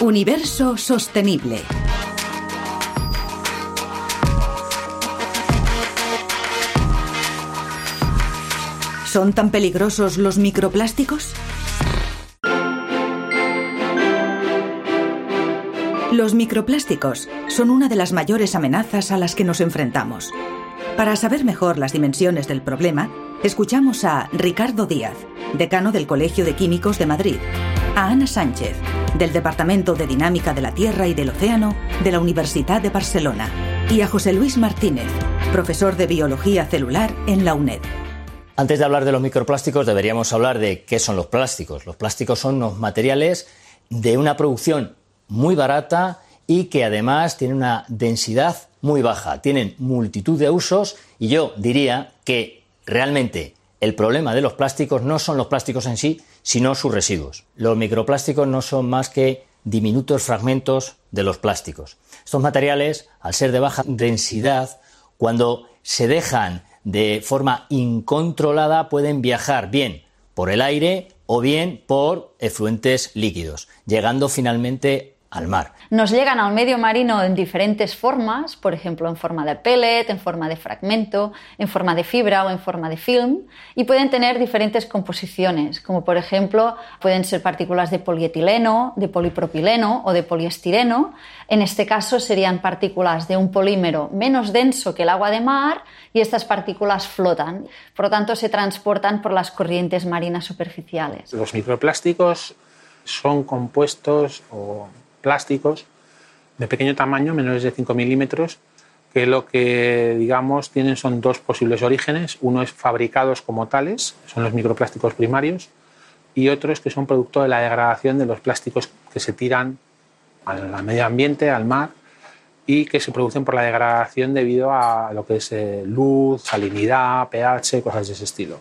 Universo sostenible. ¿Son tan peligrosos los microplásticos? Los microplásticos son una de las mayores amenazas a las que nos enfrentamos. Para saber mejor las dimensiones del problema, escuchamos a Ricardo Díaz, decano del Colegio de Químicos de Madrid, a Ana Sánchez, del Departamento de Dinámica de la Tierra y del Océano de la Universitat de Barcelona, y a José Luis Martínez, profesor de Biología Celular en la UNED. Antes de hablar de los microplásticos, deberíamos hablar de qué son los plásticos. Los plásticos son unos materiales de una producción muy barata y que además tienen una densidad muy baja. Tienen multitud de usos y yo diría que realmente el problema de los plásticos no son los plásticos en sí, sino sus residuos. Los microplásticos no son más que diminutos fragmentos de los plásticos. Estos materiales, al ser de baja densidad, cuando se dejan de forma incontrolada, pueden viajar bien por el aire o bien por efluentes líquidos, llegando finalmente al mar. Nos llegan al medio marino en diferentes formas, por ejemplo en forma de pellet, en forma de fragmento, en forma de fibra o en forma de film, y pueden tener diferentes composiciones, como por ejemplo pueden ser partículas de polietileno, de polipropileno o de poliestireno. En este caso serían partículas de un polímero menos denso que el agua de mar y estas partículas flotan, por lo tanto se transportan por las corrientes marinas superficiales. Los microplásticos son compuestos o plásticos de pequeño tamaño, menores de 5 milímetros, que lo que, digamos, tienen son dos posibles orígenes. Uno es fabricados como tales, son los microplásticos primarios, y otros que son producto de la degradación de los plásticos que se tiran al medio ambiente, al mar, y que se producen por la degradación debido a lo que es luz, salinidad, pH, cosas de ese estilo.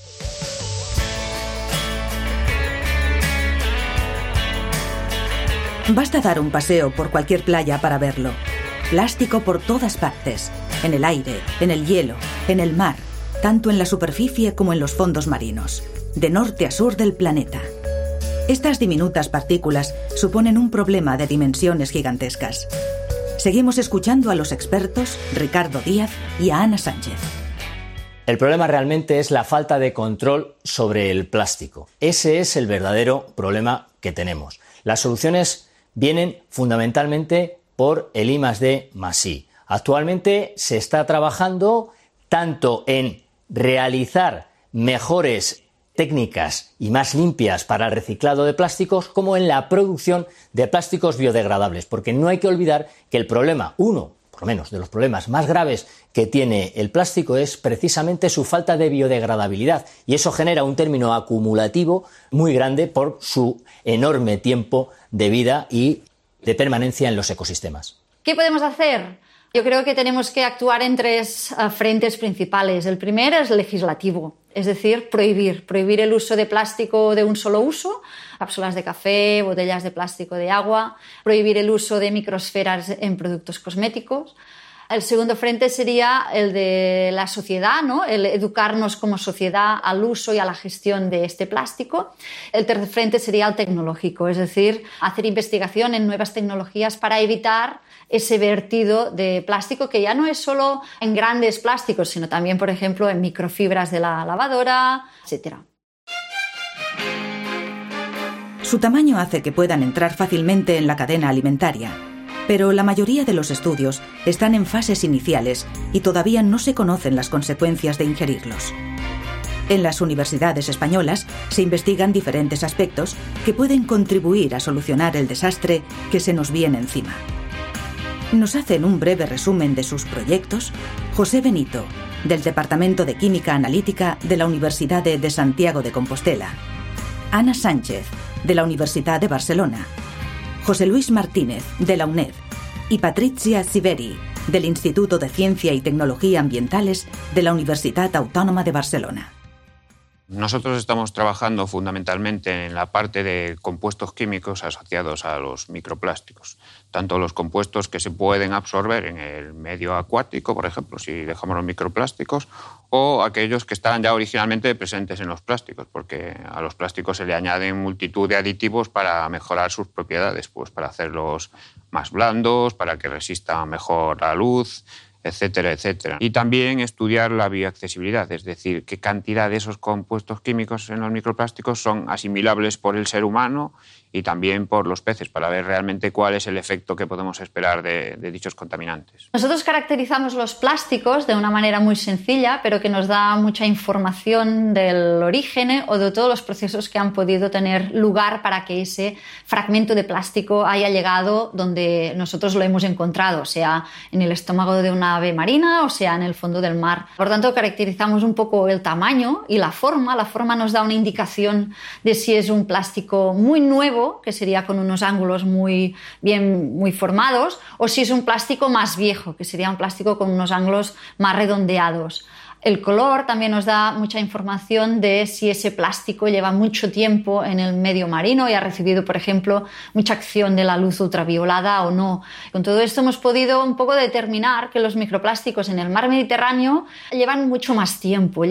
Basta dar un paseo por cualquier playa para verlo. Plástico por todas partes, en el aire, en el hielo, en el mar, tanto en la superficie como en los fondos marinos, de norte a sur del planeta. Estas diminutas partículas suponen un problema de dimensiones gigantescas. Seguimos escuchando a los expertos Ricardo Díaz y a Ana Sánchez. El problema realmente es la falta de control sobre el plástico. Ese es el verdadero problema que tenemos. Las soluciones vienen fundamentalmente por el I+D+I. Actualmente se está trabajando tanto en realizar mejores técnicas y más limpias para el reciclado de plásticos como en la producción de plásticos biodegradables, porque no hay que olvidar que el problema, uno, por lo menos de los problemas más graves que tiene el plástico es precisamente su falta de biodegradabilidad, y eso genera un término acumulativo muy grande por su enorme tiempo de vida y de permanencia en los ecosistemas. ¿Qué podemos hacer? Yo creo que tenemos que actuar en tres frentes principales. El primero es legislativo, es decir, prohibir el uso de plástico de un solo uso, cápsulas de café, botellas de plástico de agua, prohibir el uso de microesferas en productos cosméticos. El segundo frente sería el de la sociedad, ¿no? El educarnos como sociedad al uso y a la gestión de este plástico. El tercer frente sería el tecnológico, es decir, hacer investigación en nuevas tecnologías para evitar ese vertido de plástico, que ya no es solo en grandes plásticos, sino también, por ejemplo, en microfibras de la lavadora, etc. Su tamaño hace que puedan entrar fácilmente en la cadena alimentaria, pero la mayoría de los estudios están en fases iniciales y todavía no se conocen las consecuencias de ingerirlos. En las universidades españolas se investigan diferentes aspectos que pueden contribuir a solucionar el desastre que se nos viene encima. Nos hacen un breve resumen de sus proyectos José Benito, del Departamento de Química Analítica de la Universidad de Santiago de Compostela, Ana Sánchez, de la Universitat de Barcelona, José Luis Martínez, de la UNED, y Patricia Siveri, del Instituto de Ciencia y Tecnología Ambientales de la Universitat Autònoma de Barcelona. Nosotros estamos trabajando fundamentalmente en la parte de compuestos químicos asociados a los microplásticos, tanto los compuestos que se pueden absorber en el medio acuático, por ejemplo, si dejamos los microplásticos, o aquellos que están ya originalmente presentes en los plásticos, porque a los plásticos se le añaden multitud de aditivos para mejorar sus propiedades, pues para hacerlos más blandos, para que resistan mejor la luz, etcétera, etcétera. Y también estudiar la bioaccesibilidad, es decir, qué cantidad de esos compuestos químicos en los microplásticos son asimilables por el ser humano y también por los peces, para ver realmente cuál es el efecto que podemos esperar de dichos contaminantes. Nosotros caracterizamos los plásticos de una manera muy sencilla, pero que nos da mucha información del origen o de todos los procesos que han podido tener lugar para que ese fragmento de plástico haya llegado donde nosotros lo hemos encontrado, sea en el estómago de una ave marina o sea en el fondo del mar. Por tanto, caracterizamos un poco el tamaño y la forma. La forma nos da una indicación de si es un plástico muy nuevo, que sería con unos ángulos muy formados, o si es un plástico más viejo, que sería un plástico con unos ángulos más redondeados. El color también nos da mucha información de si ese plástico lleva mucho tiempo en el medio marino y ha recibido, por ejemplo, mucha acción de la luz ultraviolada o no. Con todo esto hemos podido un poco determinar que los microplásticos en el mar Mediterráneo llevan mucho más tiempo,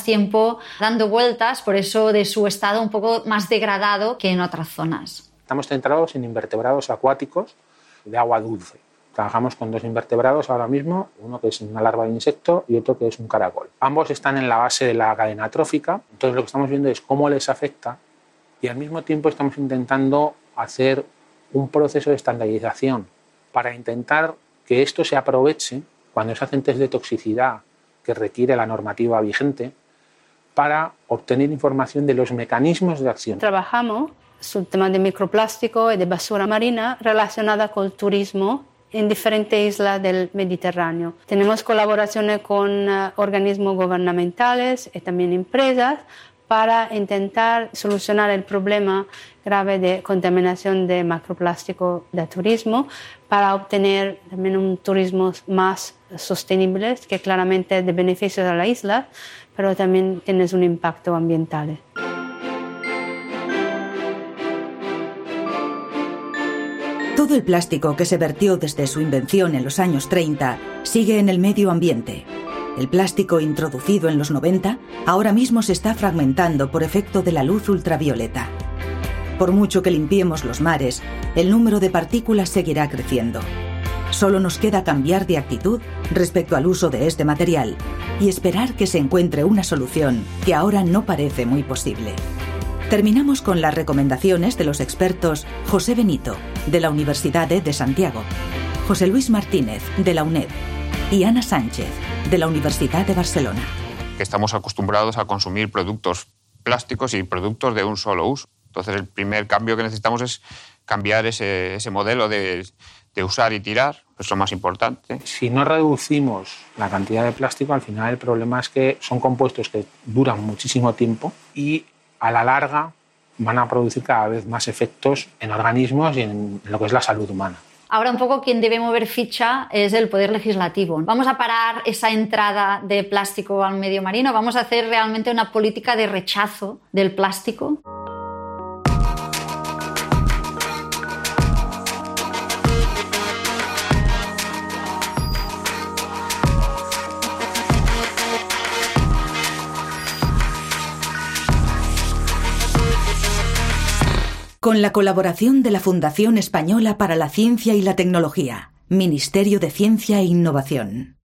dando vueltas, por eso de su estado un poco más degradado que en otras zonas. Estamos centrados en invertebrados acuáticos de agua dulce. Trabajamos con dos invertebrados ahora mismo, uno que es una larva de insecto y otro que es un caracol. Ambos están en la base de la cadena trófica, entonces lo que estamos viendo es cómo les afecta y al mismo tiempo estamos intentando hacer un proceso de estandarización para intentar que esto se aproveche cuando se hacen test de toxicidad que requiere la normativa vigente para obtener información de los mecanismos de acción. Trabajamos sobre el tema de microplástico y de basura marina relacionada con el turismo en diferentes islas del Mediterráneo. Tenemos colaboraciones con organismos gubernamentales y también empresas para intentar solucionar el problema grave de contaminación de macroplástico de turismo, para obtener también un turismo más sostenible, que claramente es de beneficio a la isla, pero también tiene un impacto ambiental. Todo el plástico que se vertió desde su invención en los años 30 sigue en el medio ambiente. El plástico introducido en los 90 ahora mismo se está fragmentando por efecto de la luz ultravioleta. Por mucho que limpiemos los mares, el número de partículas seguirá creciendo. Solo nos queda cambiar de actitud respecto al uso de este material y esperar que se encuentre una solución que ahora no parece muy posible. Terminamos con las recomendaciones de los expertos José Benito, de la Universidad de Santiago, José Luis Martínez, de la UNED, y Ana Sánchez, de la Universidad de Barcelona. Estamos acostumbrados a consumir productos plásticos y productos de un solo uso. Entonces, el primer cambio que necesitamos es cambiar ese modelo de usar y tirar, es lo más importante. Si no reducimos la cantidad de plástico, al final el problema es que son compuestos que duran muchísimo tiempo y a la larga van a producir cada vez más efectos en organismos y en lo que es la salud humana. Ahora un poco quien debe mover ficha es el poder legislativo. Vamos a parar esa entrada de plástico al medio marino, vamos a hacer realmente una política de rechazo del plástico. Con la colaboración de la Fundación Española para la Ciencia y la Tecnología, Ministerio de Ciencia e Innovación.